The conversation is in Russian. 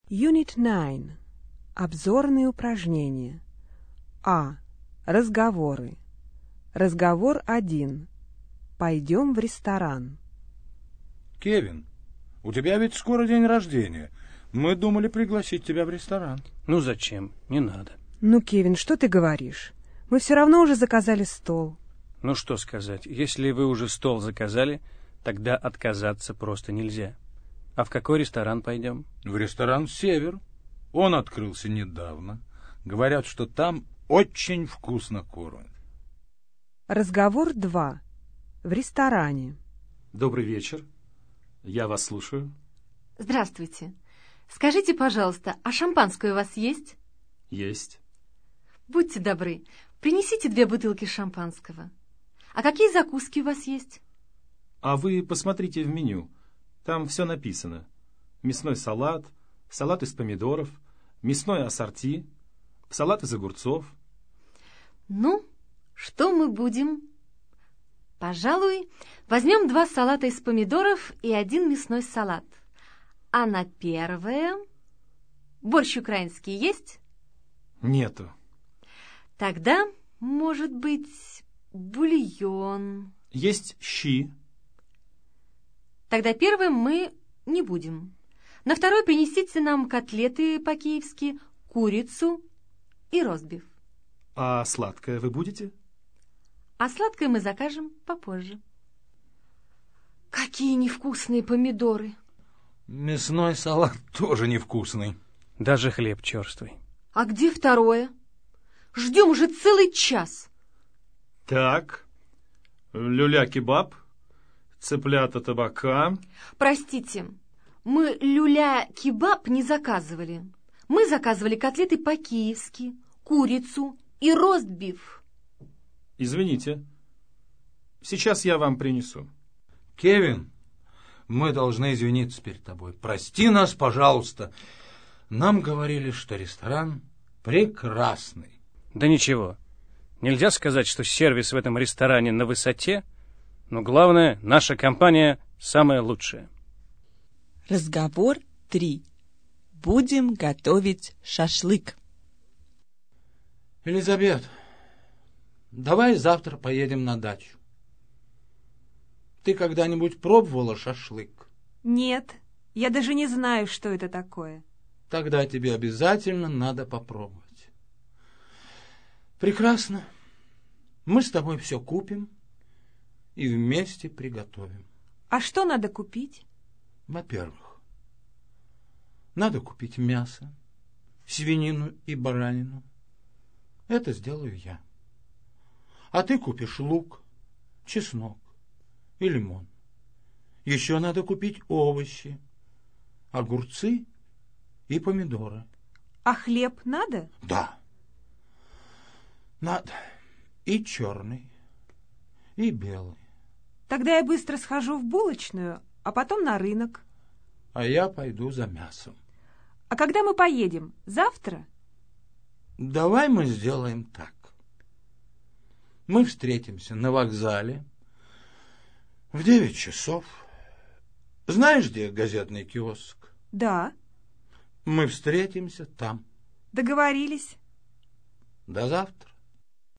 Unit 9. Обзорные упражнения. А. Разговоры. Разговор 1. Пойдем в ресторан. Кевин, у тебя ведь скоро день рождения. Мы думали пригласить тебя в ресторан. Ну зачем? Не надо. Ну, Кевин, что ты говоришь? Мы все равно уже заказали стол. Ну что сказать, если вы уже стол заказали, тогда отказаться просто нельзя. А в какой ресторан пойдем? В ресторан «Север». Он открылся недавно. Говорят, что там очень вкусно кормят. Разговор 2. В ресторане. Добрый вечер. Я вас слушаю. Здравствуйте. Скажите, пожалуйста, а шампанское у вас есть? Есть. Будьте добры, принесите 2 бутылки шампанского. А какие закуски у вас есть? А вы посмотрите в меню. Там все написано. Мясной салат, салат из помидоров, мясное ассорти, салат из огурцов. Ну, что мы будем? Пожалуй, возьмем 2 салата из помидоров и 1 мясной салат. А на первое... Борщ украинский есть? Нету. Тогда, может быть, бульон. Есть щи. Тогда первым мы не будем. На второй принесите нам котлеты по-киевски, курицу и ростбиф. А сладкое вы будете? А сладкое мы закажем попозже. Какие невкусные помидоры! Мясной салат тоже невкусный. Даже хлеб черствый. А где второе? Ждем уже целый час. Так, люля-кебаб, цыплята табака. Простите, мы люля-кебаб не заказывали. Мы заказывали котлеты по-киевски, курицу и ростбиф. Извините. Сейчас я вам принесу. Кевин, мы должны извиниться перед тобой. Прости нас, пожалуйста. Нам говорили, что ресторан прекрасный. Да ничего. Нельзя сказать, что сервис в этом ресторане на высоте, но главное, наша компания самая лучшая. Разговор 3. Будем готовить шашлык. Елизавет, давай завтра поедем на дачу. Ты когда-нибудь пробовала шашлык? Нет, я даже не знаю, что это такое. Тогда тебе обязательно надо попробовать. Прекрасно. Мы с тобой все купим и вместе приготовим. А что надо купить? Во-первых, надо купить мясо, свинину и баранину. Это сделаю я. А ты купишь лук, чеснок и лимон. Еще надо купить овощи, огурцы и помидоры. А хлеб надо? Да. Надо и черный, и белый. Тогда я быстро схожу в булочную, а потом на рынок. А я пойду за мясом. А когда мы поедем? Завтра? Давай мы сделаем так. Мы встретимся на вокзале в 9 часов. Знаешь, где газетный киоск? Да. Мы встретимся там. Договорились. До завтра.